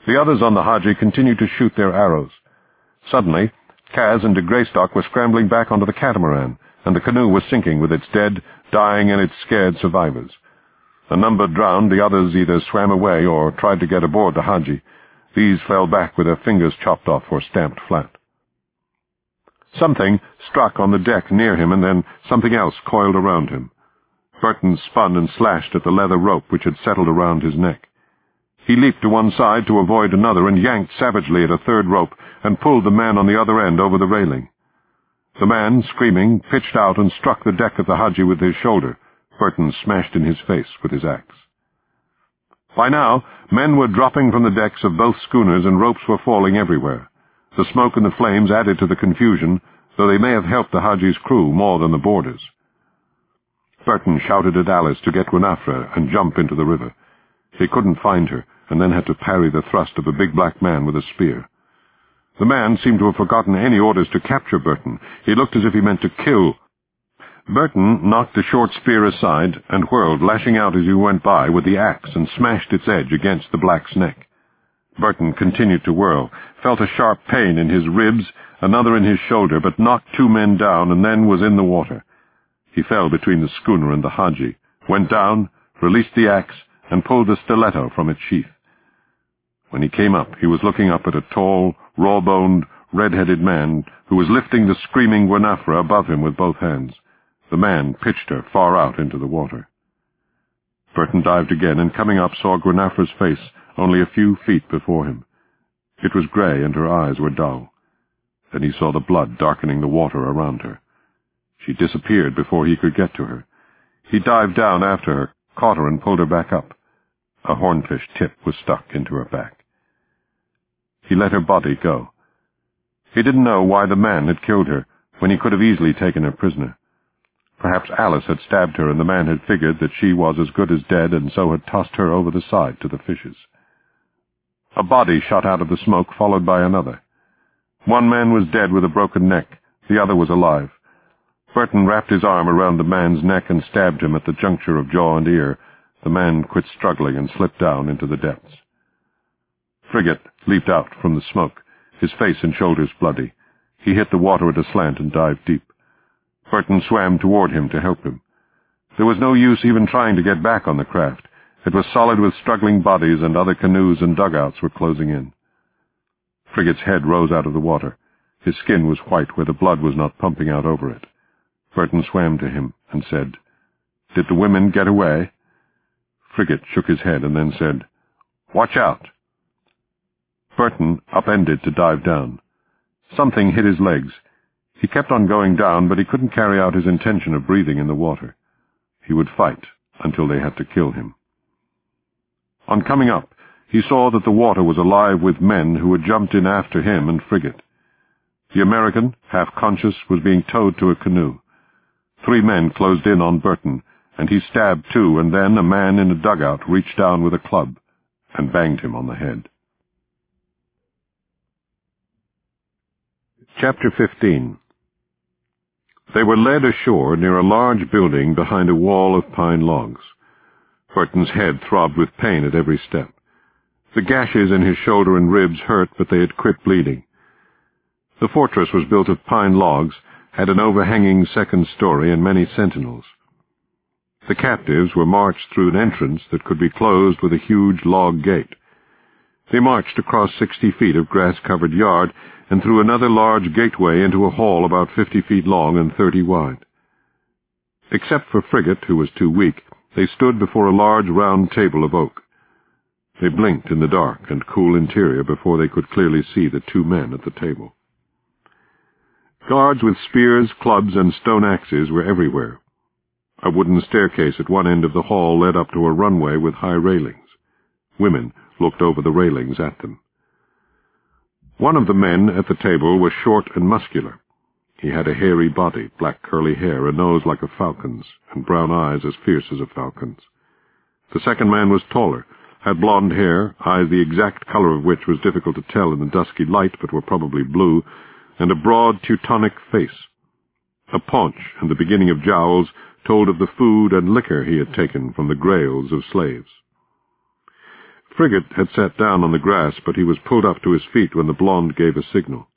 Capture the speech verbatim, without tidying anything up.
The others on the Hadji continued to shoot their arrows. Suddenly, Kaz and de Greystock were scrambling back onto the catamaran, and the canoe was sinking with its dead, dying, and its scared survivors. A number drowned, the others either swam away or tried to get aboard the Hadji. These fell back with their fingers chopped off or stamped flat. Something struck on the deck near him, and then something else coiled around him. Burton spun and slashed at the leather rope which had settled around his neck. He leaped to one side to avoid another and yanked savagely at a third rope and pulled the man on the other end over the railing. The man, screaming, pitched out and struck the deck of the Hadji with his shoulder. Burton smashed in his face with his axe. By now, men were dropping from the decks of both schooners and ropes were falling everywhere. The smoke and the flames added to the confusion, though they may have helped the Hadji's crew more than the boarders. Burton shouted at Alice to get Gwenafra and jump into the river. He couldn't find her, and then had to parry the thrust of a big black man with a spear. The man seemed to have forgotten any orders to capture Burton. He looked as if he meant to kill. Burton knocked the short spear aside and whirled, lashing out as he went by with the axe, and smashed its edge against the black's neck. Burton continued to whirl, felt a sharp pain in his ribs, another in his shoulder, but knocked two men down and then was in the water. He fell between the schooner and the Hadji, went down, released the axe, and pulled the stiletto from its sheath. When he came up, he was looking up at a tall, raw-boned, red-headed man who was lifting the screaming Gwenafra above him with both hands. The man pitched her far out into the water. Burton dived again, and coming up saw Gwenafra's face only a few feet before him. It was gray, and her eyes were dull. Then he saw the blood darkening the water around her. She disappeared before he could get to her. He dived down after her, caught her, and pulled her back up. A hornfish tip was stuck into her back. He let her body go. He didn't know why the man had killed her, when he could have easily taken her prisoner. Perhaps Alice had stabbed her, and the man had figured that she was as good as dead, and so had tossed her over the side to the fishes. A body shot out of the smoke, followed by another. One man was dead with a broken neck. The other was alive. Burton wrapped his arm around the man's neck and stabbed him at the juncture of jaw and ear. The man quit struggling and slipped down into the depths. Frigate leaped out from the smoke, his face and shoulders bloody. He hit the water at a slant and dived deep. Burton swam toward him to help him. There was no use even trying to get back on the craft. It was solid with struggling bodies, and other canoes and dugouts were closing in. Frigate's head rose out of the water. His skin was white where the blood was not pumping out over it. Burton swam to him and said, "Did the women get away?" Frigate shook his head and then said, "Watch out." Burton upended to dive down. Something hit his legs. He kept on going down, but he couldn't carry out his intention of breathing in the water. He would fight until they had to kill him. On coming up, he saw that the water was alive with men who had jumped in after him and Frigate. The American, half-conscious, was being towed to a canoe. Three men closed in on Burton, and he stabbed two, and then a man in a dugout reached down with a club and banged him on the head. Chapter fifteen. They were led ashore near a large building behind a wall of pine logs. Burton's head throbbed with pain at every step. The gashes in his shoulder and ribs hurt, but they had quit bleeding. The fortress was built of pine logs, had an overhanging second story, and many sentinels. The captives were marched through an entrance that could be closed with a huge log gate. They marched across sixty feet of grass-covered yard and through another large gateway into a hall about fifty feet long and thirty wide. Except for Frigate, who was too weak, they stood before a large round table of oak. They blinked in the dark and cool interior before they could clearly see the two men at the table. Guards with spears, clubs, and stone axes were everywhere. A wooden staircase at one end of the hall led up to a runway with high railings. Women looked over the railings at them. One of the men at the table was short and muscular. He had a hairy body, black curly hair, a nose like a falcon's, and brown eyes as fierce as a falcon's. The second man was taller, had blond hair, eyes the exact color of which was difficult to tell in the dusky light, but were probably blue, and a broad Teutonic face. A paunch and the beginning of jowls told of the food and liquor he had taken from the grails of slaves. Frigate had sat down on the grass, but he was pulled up to his feet when the blonde gave a signal.